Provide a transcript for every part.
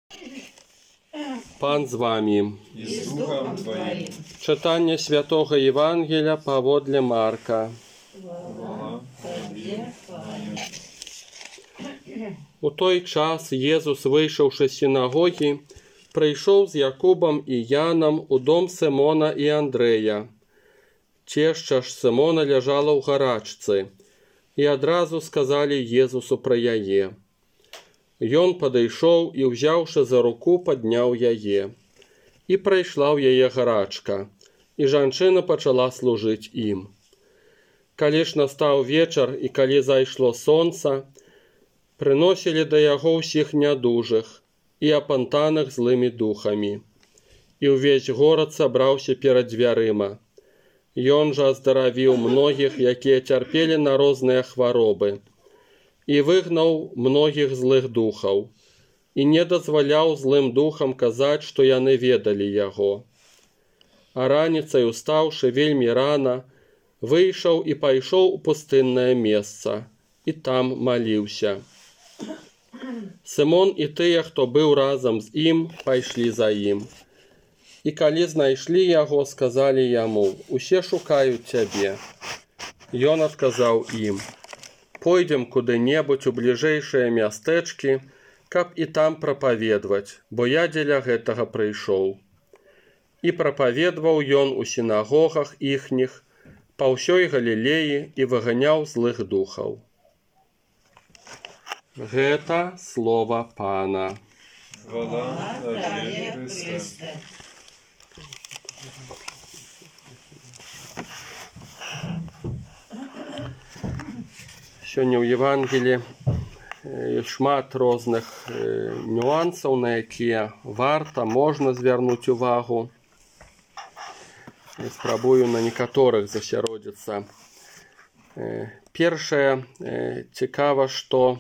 Пан з вами. І з Духом Твоїм. Читання Святого Євангелія паводле Марка. Слава Тобі, Пане. У той час Єзус, вийшовши з синагоги, прийшов з Якубом і Яном у дом Симона і Андрея. Теща ж Симона лежала у гарачці, і одразу сказали Єзусу про яе. Ён падышоў і, ўзяўшы за руку, падняў яе. І прайшла ў яе гарачка, і жанчына пачала служыць ім. Калі ж настаў вечар і калі зайшло сонца, прыносілі да яго ўсіх нядужых і апантаных злымі духамі. І ўвесь горад сабраўся перад дзвярыма. Ён жа аздаравіў многіх, якія цярпелі на розныя хваробы, і выгнаў многіх злых духаў, і не дазваляў злым духам казаць, што яны ведалі яго. А раніцай, устаўшы вельмі рана, выйшаў і пайшоў у пустыннае месца, і там маліўся. Сымон і тыя, хто быў разам з ім, пайшлі за ім. І калі знайшлі яго, сказалі яму: «Усе шукаюць цябе». Ён адказаў ім: «Пойдзем куды-небудзь у бліжэйшыя мястэчкі, каб і там прапаведваць, бо я дзеля гэтага прыйшоў». І прапаведваў ён у сінагогах іхніх па ўсёй Галілеі і выганяў злых духаў. Гэта слова Пана. Хвала Тобі, Христе. Сёння ў Евангелі шмат розных нюансаў, на якія варта, можна звярнуць увагу. Спрабую на некаторых засяродзіцца. Першае, цікава, што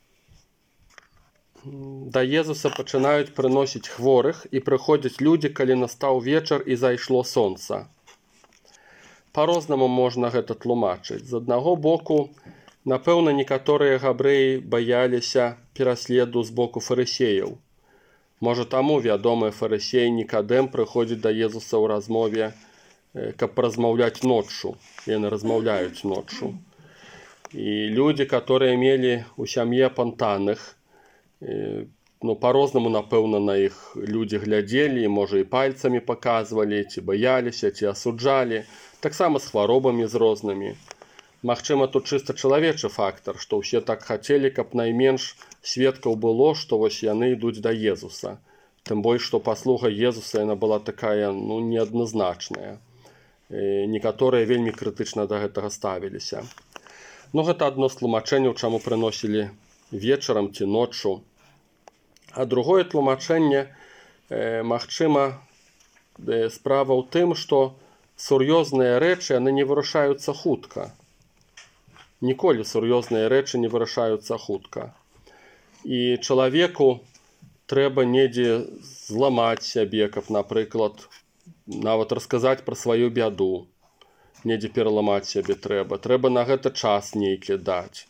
да Езуса пачынаюць прыносіць хворых, і прыходзяць людзі, калі настаў вечар і зайшло сонца. Па-рознаму можна гэта тлумачыць. З аднаго боку, напэўна, некаторыя габрэі баяліся пераследу з боку фарысеяў. Можа, таму вядомы фарысей Нікадэм прыходзіць да Езуса ў размове, каб размаўляць ноччу. Яны размаўляюць ноччу. І людзі, которые мелі ў сям'і апантаных, па-рознаму, напэўна, на іх людзі глядзелі, можа, і пальцамі паказвалі, ці баяліся, ці асуджалі, таксама з хваробамі з рознымі. Магчыма, тут чыста чалавечы фактар, што ўсе так хацелі, каб найменш сведкаў было, што вось яны ідуць да Езуса. Тым больш, што паслуга Езуса яна была такая, неадназначная. Некаторыя вельмі крытычна да гэтага ставіліся. Гэта адно з тлумачэнняў, чаму прыносілі вечарам ці ноччу. А другое тлумачэнне, магчыма, справа ў тым, што сур'ёзныя рэчы, яны не вырашаюцца хутка. Ніколі сур'ёзныя рэчы не вырашаюцца хутка. І чалавеку трэба недзе зламаць сябе, каб, напрыклад, нават расказаць пра сваю бяду. Недзе пераламаць сябе трэба. Трэба на гэта час нейкі даць.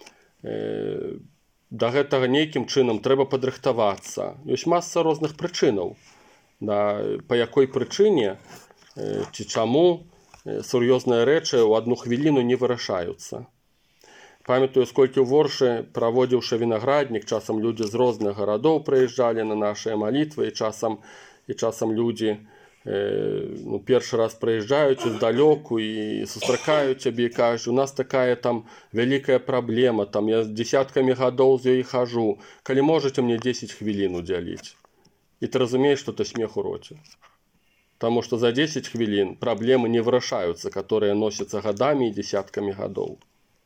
Да гэтага нейкім чынам трэба падрыхтавацца. Ёсць маса розных прычынаў, па якой прычыне ці чаму сур'ёзныя рэчы ў адну хвіліну не вырашаюцца. Памятаю, сколькі ў Воршы, праводзіўшы вінаграднік, часам людзі з розных гарадоў прыязджалі на нашыя малітвы, і часам людзі першы раз прыязджаюць здалёку і сустракаюць цябе і кажуць: «У нас такая там вялікая праблема, там я дзесяткамі гадоў з ёй хожу, калі можаце мне 10 хвілін удзяліць». І ты разумееш, што ты смех у роце. Таму што за 10 хвілін праблемы не вырашаюцца, которые носяцца гадамі і дзесяткамі гадоў.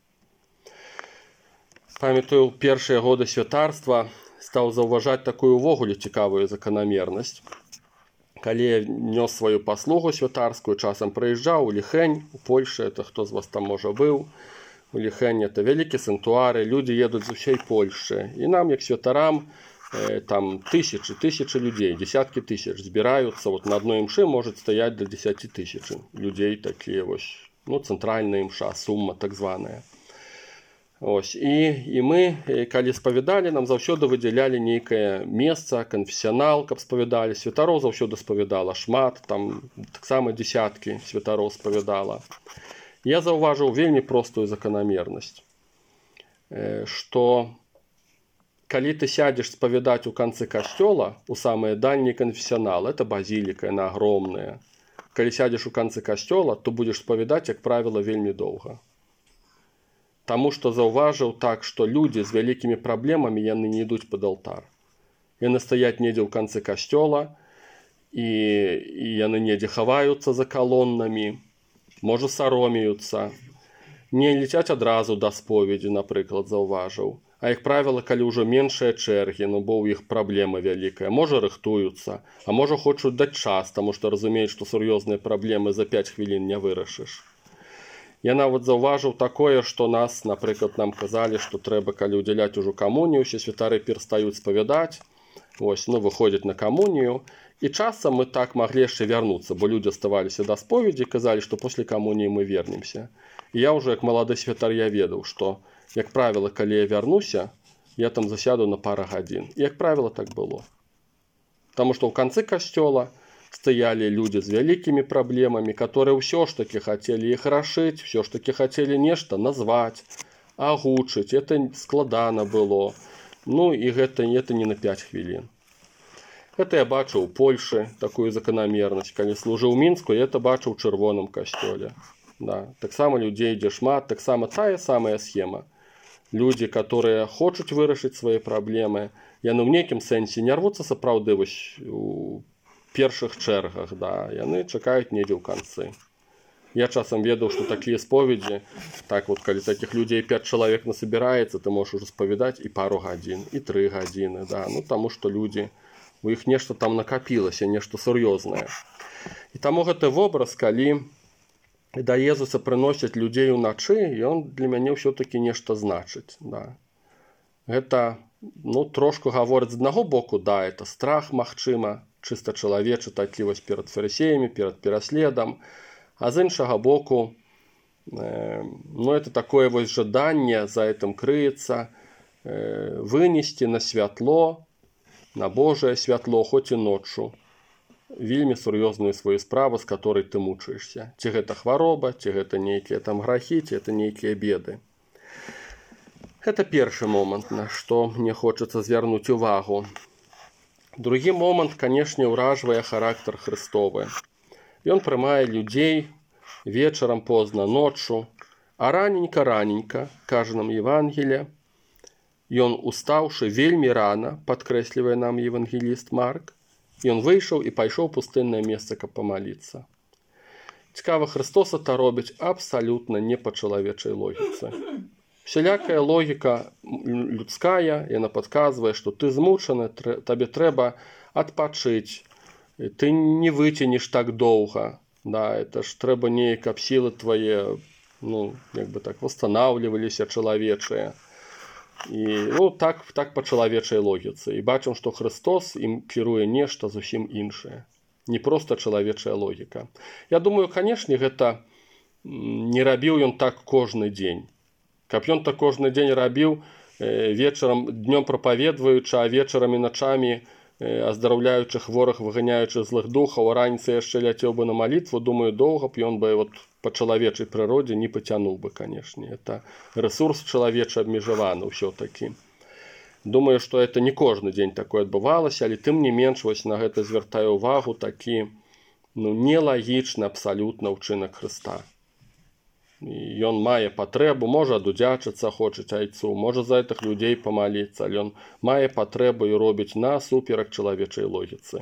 Памятаю, першыя годы святарства стаў заўважаць такую ўвогуле цікавую заканамернасць. Калі я нёс сваю паслугу святарскую, часам прыязджаў у Ліхень, у Польшы, это хто з вас там можа быў. У Ліхень это вялікі санктуары, людзі едуць з усёй Польшы. І нам, як святарам, там тысячы людзей, десяткі тысяч збіраюцца. На адной імшы можа стаяць да 10 тысяч людзей, такія вось, цэнтральная імша, сума так званая. Ось, і мы, калі спавядалі, нам заўсёды выдзялялі нейкае месца, канфесіянал, каб спавядалі. Святароў заўсёды спавядала шмат, там таксама дзесяткі святароў спавядала. Я заўважыў вельмі простую заканамернасць, што калі ты сядзеш спавядаць у канцы касцёла, у самыя дальні канфесіянал, это базіліка, яна агромная. Калі сядзеш у канцы касцёла, то будзеш спавядаць, як правіла, вельмі доўга. Таму што заўважыў так, што людзі з вялікімі праблемамі яны не ідуць пад алтар. Яны стаяць недзе ў канцы касцёла, і яны недзе хаваюцца за калоннамі, можа саромеюцца, не летяць адразу да споведзі, напрыклад, заўважыў. А, як правіла, калі ўжо меншыя чэргі, бо ў іх праблема вялікая, можа рыхтуюцца, а можа хочуць даць час, таму што разумеюць, што сур'ёзныя праблемы за 5 хвілін не вырашыш. Я нават заўважыў такое, што нас, напрыклад, нам казалі, што трэба, калі ўдзяляць ужо камунію, усе святары перастаюць спавядаць, выходзяць на камунію, і часам мы так маглі яшчэ вярнуцца, бо людзі аставаліся да споведзі, казалі, што пасля камуніі мы вернемся. І я ўжо, як малады святар, я ведаў, што, як правіла, калі я вярнуся, я там засяду на пару гадзін. І, як правіла, так было. Таму што ў канцы касцёла стаялі людзі з вялікімі праблемамі, которые ўсё ж такі хацелі іх рашыць, ўсё ж такі хацелі нешта назваць, агучыць. Это складана было. І гэта не на 5 хвілін. Гэта я бачыў у Польшы такую заканамернасць. Калі служыў у Мінску, я это бачыў у чырвоным касцёле. Таксама людзей ідзе шмат, таксама тая самая схема. Людзі, которые хочуць вырашыць свае праблемы, яны ў нейкім сэнсе не рвуцца сапраўды у першых чэргах, яны чакаюць недзе ў канцы. Я часам ведаў, што такія споведзі, калі такіх людзей 5 чалавек насабіраецца, ты можаш ужо спавядаць і пару гадзін, і 3 гадзіны, таму што людзі, у іх нешта там накапілася, нешта сур'ёзнае. І таму гэты вобраз, калі да Езуса прыносяць людзей уначы, ён для мяне ўсё-такі нешта значыць. Гэта, трошку гаворыць з аднаго боку, это страх, магчыма, чыста чалавечы татлівасць перад фарысеямі, перад пераследам, а з іншага боку, это такое жаданне, за этим крыецца, вынесці на святло, на Божае святло, хоць і ноччу, вельмі сур'ёзную сваю справу, з которой ты мучаешься. Ці гэта хвароба, ці гэта нейкія там грахі, ці гэта нейкія беды. Гэта першы момант, на што мне хочацца звярнуць увагу. Другі момант, канешне, ўражвае характар Христовы. Ён прымае людзей вечарам позна, ноччу, а раненька, кажа нам Евангелие, ён, устаўшы вельмі рана, падкрэслівае нам евангеліст Марк, ён выйшаў і пайшоў у пустыннае месца, каб памаліцца. Цікава, Христос это робіць абсалютна не па чалавечай логіцы. Всялякая логіка людская, яна падказвае, што ты змучаны, табе трэба адпачыць, ты не выценеш так доўга, это ж трэба неяк, каб сілы твае, восстанаўліваліся чалавечыя. І так па чалавечай логіцы. І бачым, што Христос ім кіруе нешта зусім іншае. Не проста чалавечая логіка. Я думаю, канешне, гэта не рабіў ён так кожны дзень. Каб ён так кожны дзень рабіў, вечарам, днём прапаведваючы, а вечарам і начамі аздараўляючы хворых, выганяючы злых духаў, а раніцай яшчэ ляцеў бы на малітву, думаю, доўга б ён бы па чалавечай прыродзе не пацянуў бы, канешне. Это рэсурс чалавечы абмежаваны ўсё-такі. Думаю, што это не кожны дзень такое адбывалася, але тым не менш, на гэта звяртаю ўвагу такі нелагічны абсалютна ўчынак Хрыста. Ён мае патрэбу, можа адудзячыцца хочуць айцу, можа за гэтых людзей памаліцца, але ён мае патрэбу і робіць насуперак чалавечай логіцы.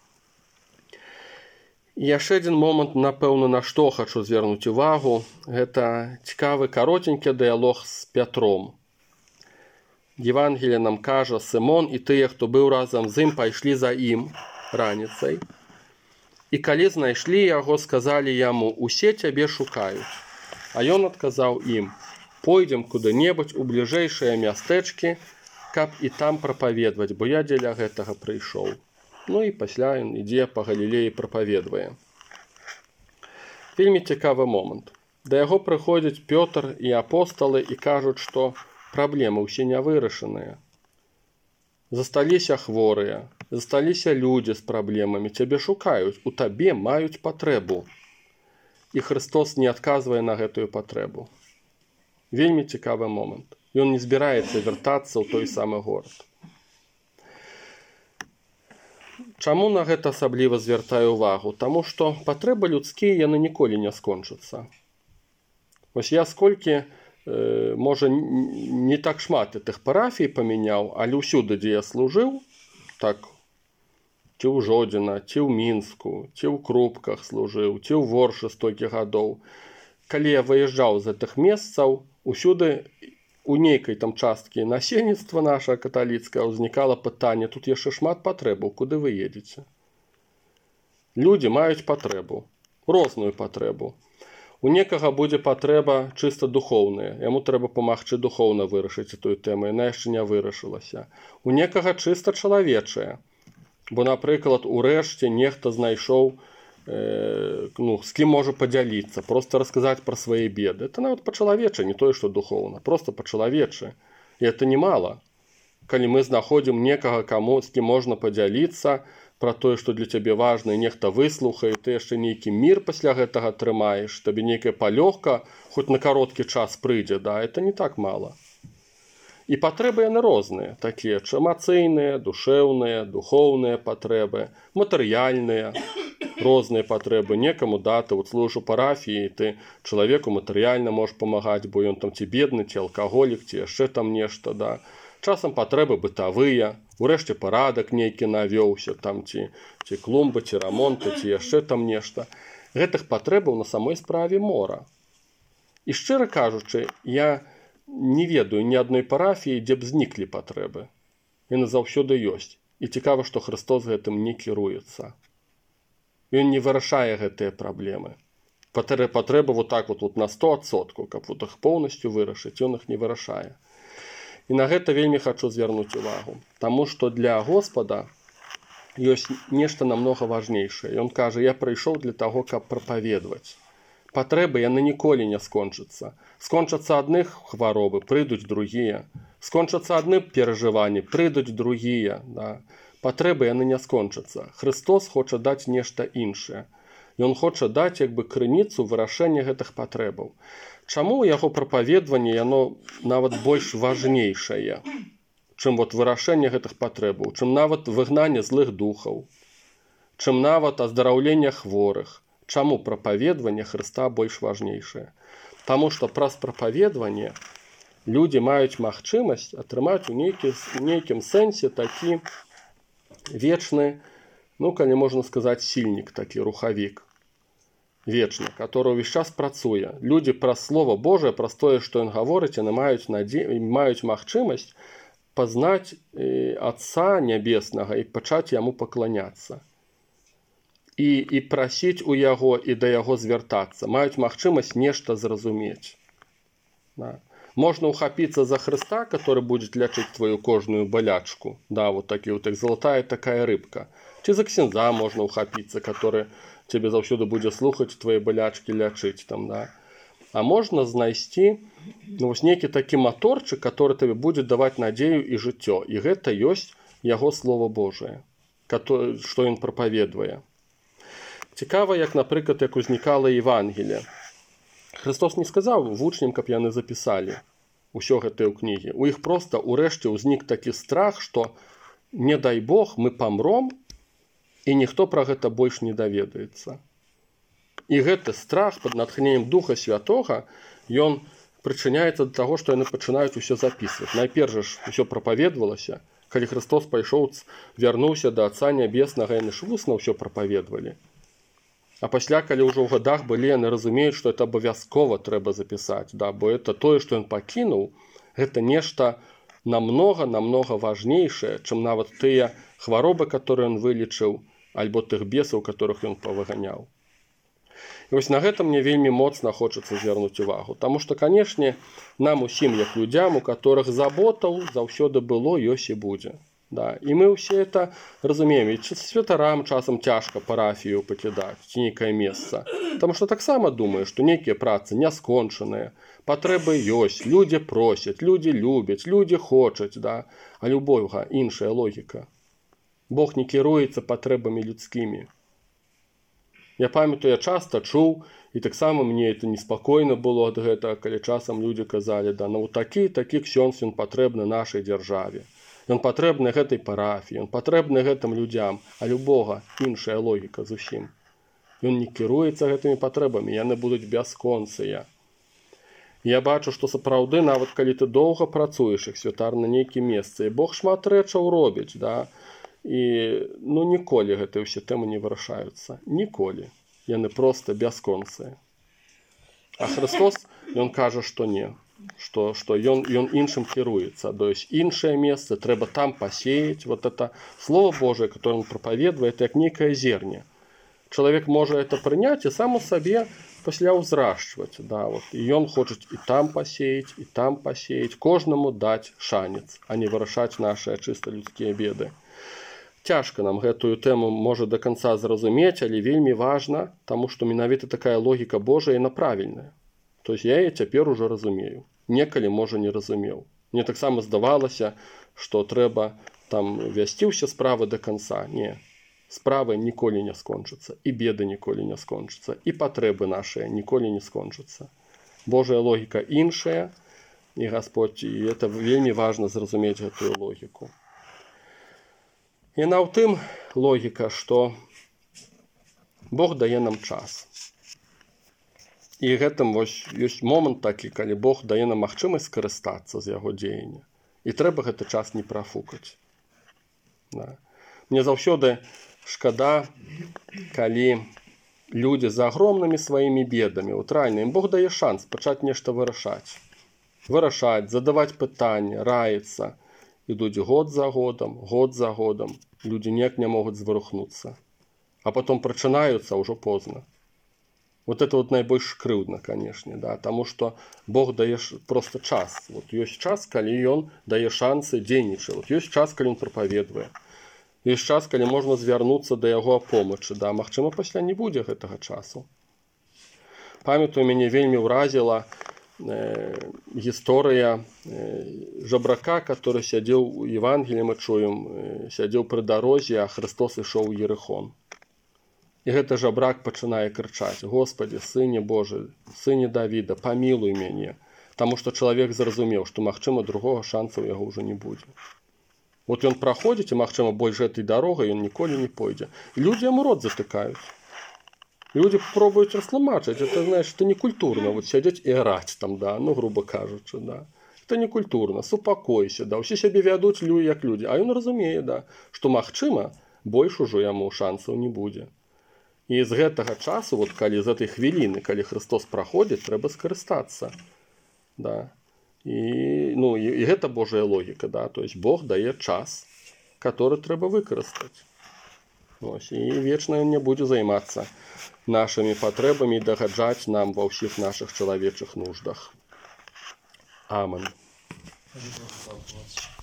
І яшчэ адзін момант, напэўна, на што хачу звярнуць увагу, гэта цікавы каротенькі дыялог з Пятром. Евангелие нам кажа, Сымон і тыя, хто быў разам з ім, пайшлі за ім раніцай. І калі знайшлі яго, сказалі яму, усе цябе шукаюць. А ён адказаў ім, пойдзем куды-небудзь у бліжэйшыя мястэчкі, каб і там прапаведваць, бо я дзеля гэтага прыйшоў. І пасля ён ідзе па Галілеі прапаведвае. Вельмі цікавы момант. Да яго прыходзяць Пётр і апосталы і кажуць, што праблемы ўсе не вырашаныя. Засталіся хворыя, засталіся людзі з праблемамі, цябе шукаюць, у табе маюць патрэбу. І Христос не адказвае на гэтую патрэбу. Вельмі цікавы момант. Ён не збіраецца вяртацца ў той самы горад. Чаму на гэта асабліва звяртаю ўвагу? Таму што патрэбы людскія яны ніколі не скончацца. Вось я сколькі, можа, не так шмат тых парафій памяняў, але ўсюды, дзе я служыў, так, ці ў Жодзіна, ці ў Мінску, ці ў Крупках служыў, ці ў Воршы столькі гадоў. Калі я выязджаў з гэтых месцаў, усюды у нейкай там часткі насельніцтва наша каталіцкае ўзнікала пытанне, тут яшчэ шмат патрэбаў, куды вы едзеце? Людзі маюць патрэбу, розную патрэбу. У некага будзе патрэба чыста духоўная, яму трэба памагчы духоўна вырашыць тую тэму, яна яшчэ не вырашылася. У некага чыста чалавечая, бо, напрыклад, урэшце нехта знайшоў, з кім можа падзяліцца, проста расказаць пра свае беды. Это нават па-чалавечы, не тое, што духоўна, проста па-чалавечы. І это немало. Калі мы знаходзім некага, з кім можна падзяліцца пра тое, што для цябе важна, і нехта выслухае, ты яшчэ нейкі мір пасля гэтага атрымаеш, табе нейкая палёгка, хоць на кароткі час прыйдзе, да, это не так мала. І патрэбы яны розныя, такія эмацыйныя, душэўныя, духоўныя патрэбы, матэрыяльныя, розныя патрэбы. Некаму, да, ты вот служыш у парафіі, ты чалавеку матэрыяльна можаш памагаць, бо ён там ці бедны, ці алкаголік, ці яшчэ там нешта, да. Часам патрэбы бытавыя, урэшце парадак нейкі навёўся, там ці клумбы, ці рамонты, ці яшчэ там нешта. Гэтых патрэбаў на самой справе мора. І шчыра кажучы, я не ведаю ні адной парафіі, дзе б зніклі патрэбы. Яны заўсёды ёсць. І цікава, што Христос гэтым не кіруецца. Ён не вырашае гэтыя праблемы. Патрэбы вот так вот на 100%, каб вот іх поўнасцю вырашыць, ён іх не вырашае. І на гэта вельмі хачу звярнуць увагу. Таму што для Господа ёсць нешта намнога важнейшае. Ён кажа, я прыйшоў для таго, каб прапаведваць. Патрэбы яны ніколі не скончацца. Скончацца адных хваробы, прыйдуць другія. Скончацца адны перажыванні, прыйдуць другія. Да. Патрэбы яны не скончацца. Христос хоча даць нешта іншае. Ён хоча даць як бы крыніцу вырашэння гэтых патрэбаў. Чаму яго прапаведванне яно нават больш важнейшае, чым вот вырашэнне гэтых патрэбаў, чым нават выгнанне злых духаў, чым нават аздараўленне хворых. Чаму прапаведванне Хрыста больш важнейшае? Таму што праз прапаведванне людзі маюць магчымасць атрымаць у нейкім сэнсе такі вечны, калі можна сказаць, сільнік, такі рухавік. Вечны, который ўвесь час працуе. Людзі праз Слова Божае, праз тое, што ён гаворыць, яны маюць магчымасць пазнаць Отца Нябеснага і пачаць яму пакланяцца. І прасіць у яго і да яго звяртацца. Маюць магчымасць нешта зразумець. Да. Можна ухапіцца за Хрыста, который будзе лячыць твою кожную балячку. Да, вот такі вот, як залатая такая рыбка. Ці за ксяндза можна ухапіцца, который тебе заўсёды будзе слухаць твае балячкі, лячыць там, да. А можна знайсці нейкі такі маторчык, который тебе будзе даваць надзею і жыццё. І гэта ёсць яго Слово Божие, што ён прапаведвае. Цікава, як, напрыклад, як узнікала Евангелие. Христос не сказаў вучням, каб яны запісалі ўсё гэтае ў кнігі. У іх проста ўрэшце ўзнік такі страх, што, не дай Бог, мы памром, і ніхто пра гэта больш не даведаецца. І гэты страх пад натхненнем Духа Святога, ён прычыняецца да таго, што яны пачынаюць усё запісваць. Найперш ж усё прапаведвалася. Калі Христос пайшоў, вярнуўся да Отца Нябеснага, яны ж вусна ўсё прапаведвалі. А пасля, калі ўжо ў гадах былі, яны разумеюць, што это абавязкова трэба запісаць, да, бо это тое, што ён пакінуў, гэта нешта намнога важнейшае, чым нават тыя хваробы, которые ён вылечыў, альбо тых бесаў, которых ён павыганяў. І вось на гэта мне вельмі моцна хочацца звярнуць увагу, таму што, канешне, нам усім, як людзям, у которых заботаў заўсёды было, ёсць і будзе. Да. І мы ўсе это разумеем. І святарам часам цяжка парафію пакідаць, ці нейкае месца. Таму што таксама думаю, што нейкія працы няскончаныя, патрэбы ёсць, людзі просяць, людзі любяць, людзі хочуць, да? Але ў Бога іншая логіка. Бог не кіруецца патрэбамі людскімі. Я памятаю, я часта чуў, і таксама мне это неспакойна было ад гэтага, калі часам людзі казалі, да, ну такі ксёндз ён патрэбны нашай дзяржаве. Ён патрэбны гэтай парафіі, ён патрэбны гэтым людзям, але ў Бога іншая логіка зусім. Ён не кіруецца гэтымі патрэбамі, яны будуць бясконцыя. Я бачу, што сапраўды, нават калі ты доўга працуеш, як святар на нейкім месцы, Бог шмат рэчаў робіць, да? І ну ніколі гэтыя ўсе тэмы не вырашаюцца. Ніколі. Яны проста бясконцыя. А Христос, ён кажа, што не. Што ён іншым кіруецца. То есть іншае месца, трэба там пасеяць. Вот это Слово Божие, которое он проповедует, як нейкае зерне. Чалавек можа это прыняць і сам у сабе пасля ўзрашчваць. Да, вот. І ён хоча і там пасеяць, і там пасеяць. Кожнаму даць шанец, а не вырашаць нашыя чыста людскія беды. Цяжка нам гэтую тэму можа да канца зразумець, але вельмі важна, таму што менавіта такая логіка Божая, яна правільная. То есть я яе цяпер ужо разумею. Некалі, можа, не разумеў. Мне таксама здавалася, што трэба там вясці ўсе справы да канца. Не. Справы ніколі не скончацца, і беды ніколі не скончацца, і патрэбы нашыя ніколі не скончацца. Божая логіка іншая, і Гасподь, і это вельмі важна зразумець гэтую логіку. Яна ў тым логіка, што Бог дае нам час. І гэтым вось ёсць момант такі, калі Бог дае нам магчымасць скарыстацца з яго дзеяння. І трэба гэты час не прафукаць. Да. Мне заўсёды шкада, калі людзі з агромнымі сваімі бедамі, рэальна, ім Бог дае шанс пачаць нешта вырашаць. Вырашаць, задаваць пытанні, раіцца. Ідуць год за годам, людзі ніяк не могуць зварухнуцца. А потом прачынаюцца ўжо позна. Вот это вот найбольш крыўдна, канешне, да, таму што Бог дае просто час. Вот ёсць час, калі ён дае шансы дзейнічаць. Вот ёсць час, калі ён прапаведуе. Ёсць час, калі можна звярнуцца да яго памочы, да, магчыма, пасля не будзе гэтага часу. Памятаю, мяне вельмі ўразіла гісторыя жабрака, который сядзеў у Евангеліі, мы чуем, сядзеў пры дарозе, а Христос ішоў у Єрихон. І гэты жабрак пачынае крычаць: «Господи, Сыне Божий, Сыне Давіда, памілуй мяне», таму што чалавек зразумеў, што, магчыма, другога шанса ў яго ўжо не будзе. Вот ён праходзіць, і, магчыма, больш гэтай дарогай ён ніколі не пойдзе. Людзі яму рот затыкаюць. Люди пробують растлумачить, это, знаешь, это не культурно, вот сядзець і араць там, да, ну, грубо кажучы, да. Это не культурно, супакойся, да, усе сябе вядуць як людзі, а ён разумее, да, што, магчыма, больш ужо яму шансаў не будзе. І з гэтага часу, вот калі з этой хвіліны, калі Христос праходзіць, трэба скарыстацца, да. І, ну, і гэта Божая логіка, да, то есть Бог дае час, который трэба выкарыстаць. Ось, і вечна ён не будзе займацца нашымі патрэбамі і дагаджаць нам ва ўсіх нашых чалавечых нуждах. Амен.